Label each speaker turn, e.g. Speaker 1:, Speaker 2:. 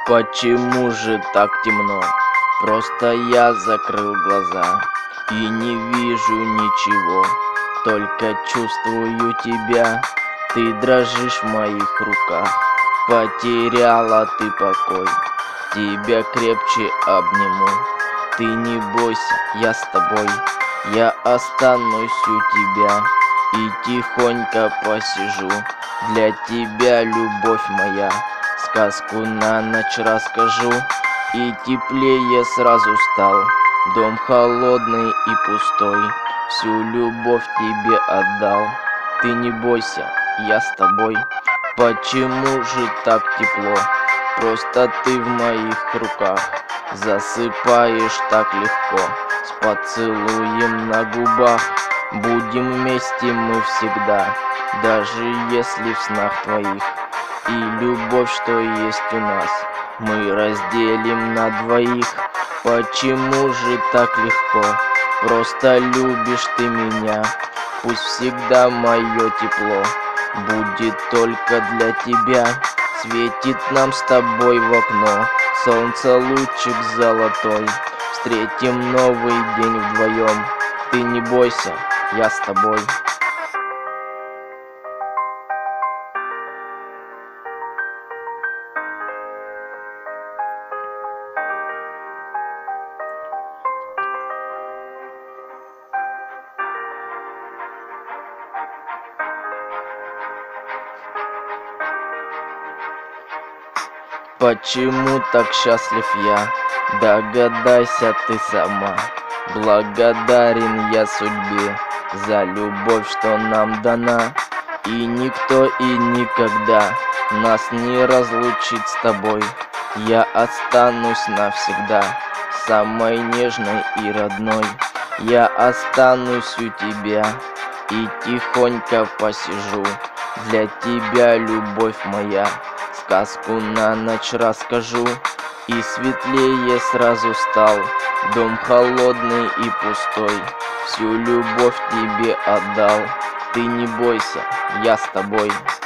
Speaker 1: Почему же так темно? Просто я закрыл глаза и не вижу ничего, только чувствую тебя. Ты дрожишь в моих руках, потеряла ты покой. Тебя крепче обниму, ты не бойся, я с тобой. Я останусь у тебя и тихонько посижу. Для тебя, любовь моя, сказку на ночь расскажу. И теплее сразу стал дом холодный и пустой. Всю любовь тебе отдал, ты не бойся, я с тобой. Почему же так тепло? Просто ты в моих руках. Засыпаешь так легко, с поцелуем на губах. Будем вместе мы всегда, даже если в снах твоих. И любовь, что есть у нас, мы разделим на двоих. Почему же так легко? Просто любишь ты меня. Пусть всегда мое тепло будет только для тебя. Светит нам с тобой в окно солнце лучик золотой. Встретим новый день вдвоем. Ты не бойся, я с тобой. Почему так счастлив я? Догадайся ты сама. Благодарен я судьбе за любовь, что нам дана. И никто и никогда нас не разлучит с тобой. Я останусь навсегда самой нежной и родной. Я останусь у тебя и тихонько посижу. Для тебя, любовь моя, сказку на ночь расскажу. И светлее сразу стал дом холодный и пустой. Всю любовь тебе отдал, ты не бойся, я с тобой.